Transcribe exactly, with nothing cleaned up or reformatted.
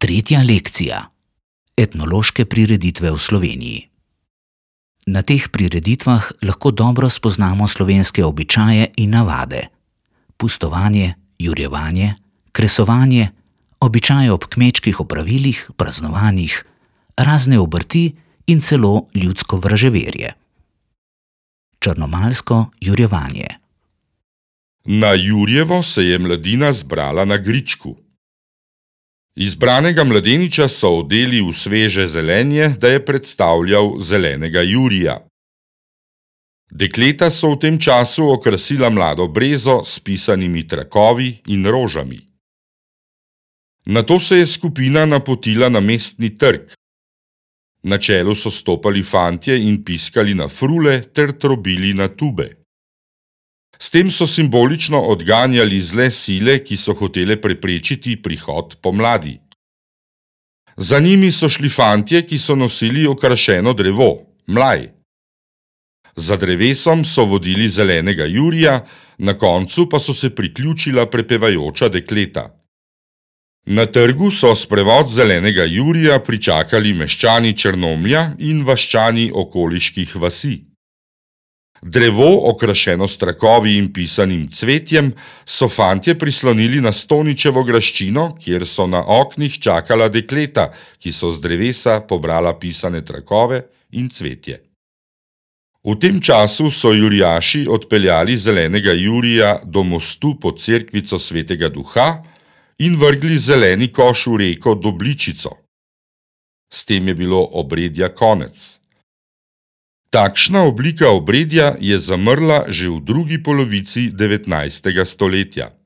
Tretja lekcija. Etnološke prireditve v Sloveniji. Na teh prireditvah lahko dobro spoznamo slovenske običaje in navade. Pustovanje, jurjevanje, kresovanje, običaje ob kmečkih opravilih, praznovanjih, razne obrti in celo ljudsko vraževerje. Črnomaljsko jurjevanje. Na Jurjevo se je mladina zbrala na gričku. Izbranega mladeniča so odeli v sveže zelenje, da je predstavljal zelenega Jurija. Dekleta so v tem času okrasila mlado brezo s pisanimi trakovi in rožami. Nato se je skupina napotila na mestni trg. Na čelu so stopali fantje in piskali na frule ter trobili na tube. S tem so simbolično odganjali zle sile, ki so hotele preprečiti prihod pomladi. Za njimi so šli fantje, ki so nosili okrašeno drevo, mlaj. Za drevesom so vodili zelenega Jurija, na koncu pa so se priključila prepevajoča dekleta. Na trgu so sprevod zelenega Jurija pričakali meščani Črnomlja in vaščani okoliških vasi. Drevo, okrašeno s trakovi in pisanim cvetjem, so fantje prislonili na Stoničevo graščino, kjer so na oknih čakala dekleta, ki so z drevesa pobrala pisane trakove in cvetje. V tem času so jurjaši odpeljali zelenega Jurija do mostu pod cerkvico Svetega Duha in vrgli zeleni koš v reko Dobličico. S tem je bilo obredja konec. Takšna oblika obredja je zamrla že v drugi polovici devetnajstega stoletja.